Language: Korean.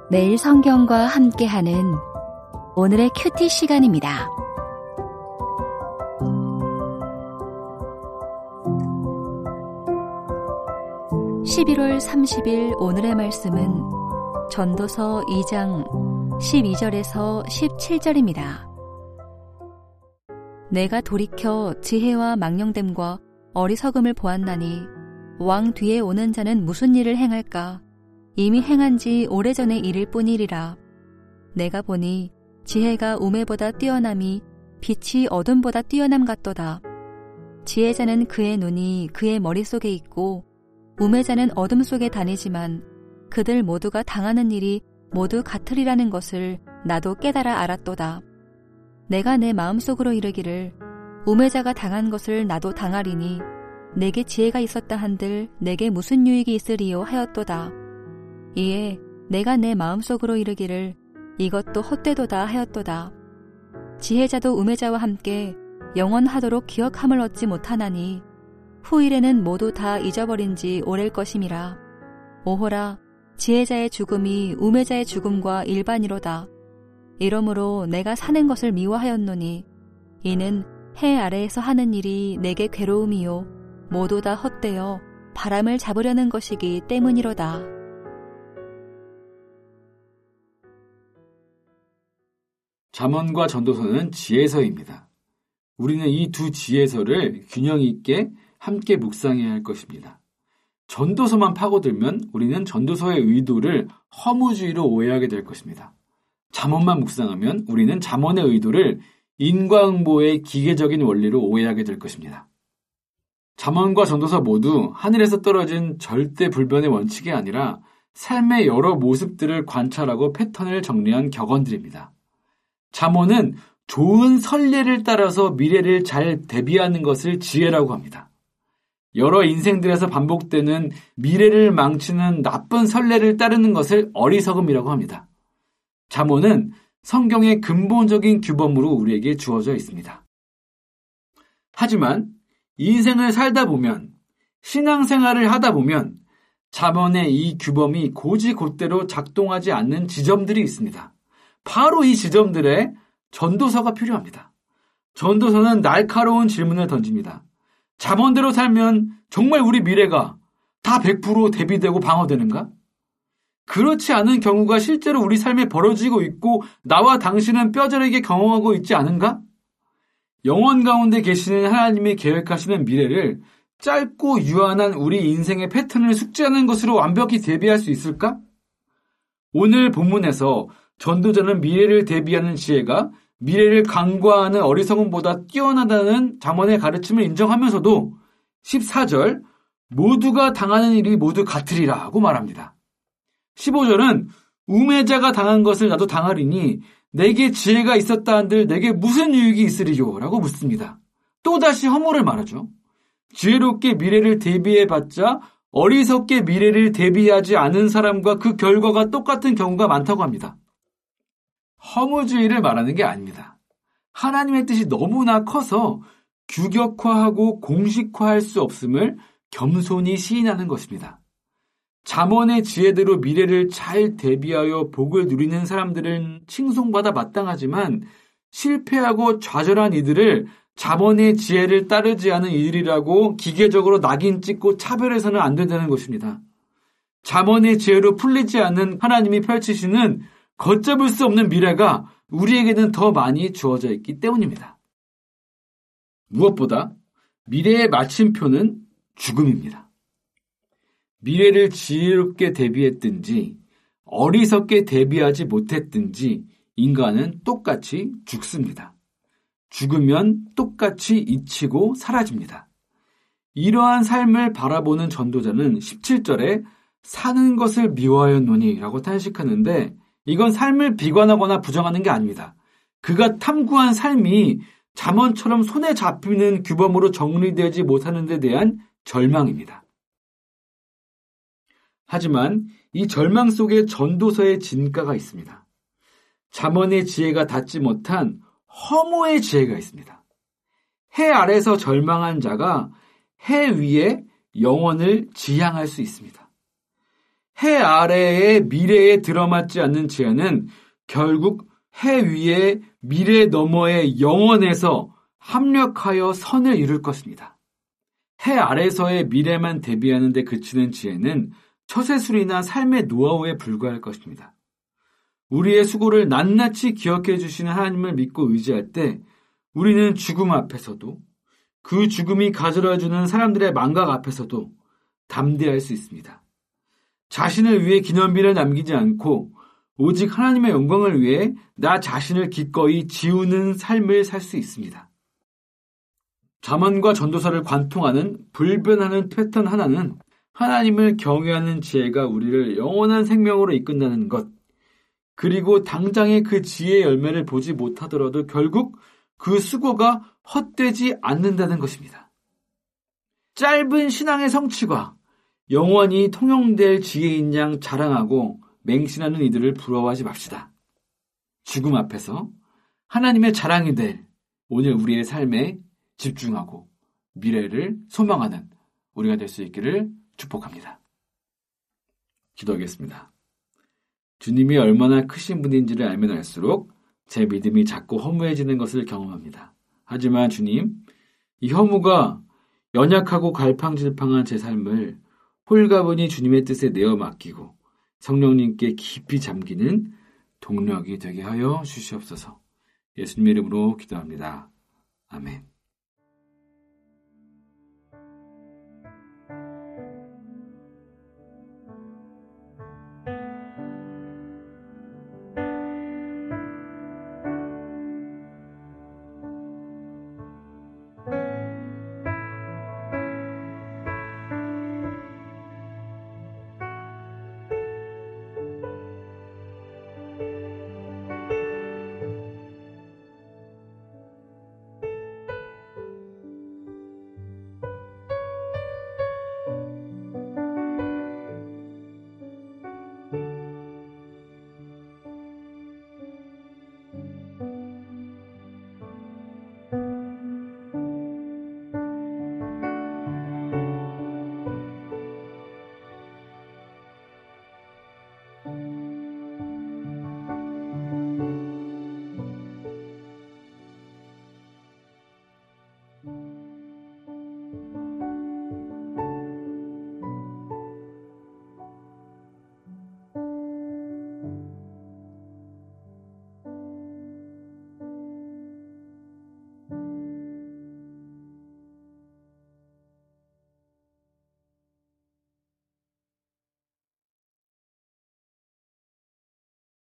매일 성경과 함께하는 오늘의 큐티 시간입니다. (11월 30일) 오늘의 말씀은 전도서 2장 12절에서 17절입니다. 내가 돌이켜 지혜와 망령됨과 어리석음을 보았나니 왕 뒤에 오는 자는 무슨 일을 행할까? 이미 행한 지 오래전의 일일 뿐이리라. 내가 보니 지혜가 우매보다 뛰어남이 빛이 어둠보다 뛰어남 같도다. 지혜자는 그의 눈이 그의 머릿속에 있고 우매자는 어둠 속에 다니지만 그들 모두가 당하는 일이 모두 같으리라는 것을 나도 깨달아 알았도다. 내가 내 마음속으로 이르기를 우매자가 당한 것을 나도 당하리니 내게 지혜가 있었다 한들 내게 무슨 유익이 있으리요 하였도다. 이에 내가 내 마음속으로 이르기를 이것도 헛되도다 하였도다. 지혜자도 우매자와 함께 영원하도록 기억함을 얻지 못하나니 후일에는 모두 다 잊어버린 지 오래일 것임이라. 오호라, 지혜자의 죽음이 우매자의 죽음과 일반이로다. 이러므로 내가 사는 것을 미워하였노니 이는 해 아래에서 하는 일이 내게 괴로움이요 모두 다 헛되어 바람을 잡으려는 것이기 때문이로다. 잠언과 전도서는 지혜서입니다. 우리는 이 두 지혜서를 균형 있게 함께 묵상해야 할 것입니다. 전도서만 파고들면 우리는 전도서의 의도를 허무주의로 오해하게 될 것입니다. 잠언만 묵상하면 우리는 잠언의 의도를 인과응보의 기계적인 원리로 오해하게 될 것입니다. 잠언과 전도서 모두 하늘에서 떨어진 절대 불변의 원칙이 아니라 삶의 여러 모습들을 관찰하고 패턴을 정리한 격언들입니다. 잠언은 좋은 선례를 따라서 미래를 잘 대비하는 것을 지혜라고 합니다. 여러 인생들에서 반복되는 미래를 망치는 나쁜 선례를 따르는 것을 어리석음이라고 합니다. 잠언은 성경의 근본적인 규범으로 우리에게 주어져 있습니다. 하지만 인생을 살다 보면, 신앙생활을 하다 보면 잠언의 이 규범이 곧이곧대로 작동하지 않는 지점들이 있습니다. 바로 이 지점들에 전도서가 필요합니다. 전도서는 날카로운 질문을 던집니다. 잠언대로 살면 정말 우리 미래가 다 100% 대비되고 방어되는가? 그렇지 않은 경우가 실제로 우리 삶에 벌어지고 있고 나와 당신은 뼈저리게 경험하고 있지 않은가? 영원 가운데 계시는 하나님이 계획하시는 미래를 짧고 유한한 우리 인생의 패턴을 숙지하는 것으로 완벽히 대비할 수 있을까? 오늘 본문에서 전도자는 미래를 대비하는 지혜가 미래를 간과하는 어리석음보다 뛰어나다는 잠언의 가르침을 인정하면서도 14절 모두가 당하는 일이 모두 같으리라 하고 말합니다. 15절은 우매자가 당한 것을 나도 당하리니 내게 지혜가 있었다 한들 내게 무슨 유익이 있으리요? 라고 묻습니다. 또다시 허물을 말하죠. 지혜롭게 미래를 대비해봤자 어리석게 미래를 대비하지 않은 사람과 그 결과가 똑같은 경우가 많다고 합니다. 허무주의를 말하는 게 아닙니다. 하나님의 뜻이 너무나 커서 규격화하고 공식화할 수 없음을 겸손히 시인하는 것입니다. 잠언의 지혜대로 미래를 잘 대비하여 복을 누리는 사람들은 칭송받아 마땅하지만 실패하고 좌절한 이들을 잠언의 지혜를 따르지 않은 이들이라고 기계적으로 낙인 찍고 차별해서는 안 된다는 것입니다. 잠언의 지혜로 풀리지 않는 하나님이 펼치시는 걷잡을 수 없는 미래가 우리에게는 더 많이 주어져 있기 때문입니다. 무엇보다 미래의 마침표는 죽음입니다. 미래를 지혜롭게 대비했든지 어리석게 대비하지 못했든지 인간은 똑같이 죽습니다. 죽으면 똑같이 잊히고 사라집니다. 이러한 삶을 바라보는 전도자는 17절에 사는 것을 미워하였노니 라고 탄식하는데 이건 삶을 비관하거나 부정하는 게 아닙니다. 그가 탐구한 삶이 잠언처럼 손에 잡히는 규범으로 정리되지 못하는 데 대한 절망입니다. 하지만 이 절망 속에 전도서의 진가가 있습니다. 잠언의 지혜가 닿지 못한 허무의 지혜가 있습니다. 해 아래서 절망한 자가 해 위에 영원을 지향할 수 있습니다. 해 아래의 미래에 들어맞지 않는 지혜는 결국 해 위의 미래 너머의 영원에서 합력하여 선을 이룰 것입니다. 해 아래서의 미래만 대비하는 데 그치는 지혜는 처세술이나 삶의 노하우에 불과할 것입니다. 우리의 수고를 낱낱이 기억해 주시는 하나님을 믿고 의지할 때 우리는 죽음 앞에서도 그 죽음이 가져다주는 사람들의 망각 앞에서도 담대할 수 있습니다. 자신을 위해 기념비를 남기지 않고 오직 하나님의 영광을 위해 나 자신을 기꺼이 지우는 삶을 살 수 있습니다. 잠언과 전도서를 관통하는 불변하는 패턴 하나는 하나님을 경외하는 지혜가 우리를 영원한 생명으로 이끈다는 것, 그리고 당장의 그 지혜의 열매를 보지 못하더라도 결국 그 수고가 헛되지 않는다는 것입니다. 짧은 신앙의 성취가 영원히 통용될 지혜인 양 자랑하고 맹신하는 이들을 부러워하지 맙시다. 죽음 앞에서 하나님의 자랑이 될 오늘 우리의 삶에 집중하고 미래를 소망하는 우리가 될 수 있기를 축복합니다. 기도하겠습니다. 주님이 얼마나 크신 분인지를 알면 알수록 제 믿음이 자꾸 허무해지는 것을 경험합니다. 하지만 주님, 이 허무가 연약하고 갈팡질팡한 제 삶을 홀가분히 주님의 뜻에 내어 맡기고 성령님께 깊이 잠기는 동력이 되게 하여 주시옵소서. 예수님의 이름으로 기도합니다. 아멘.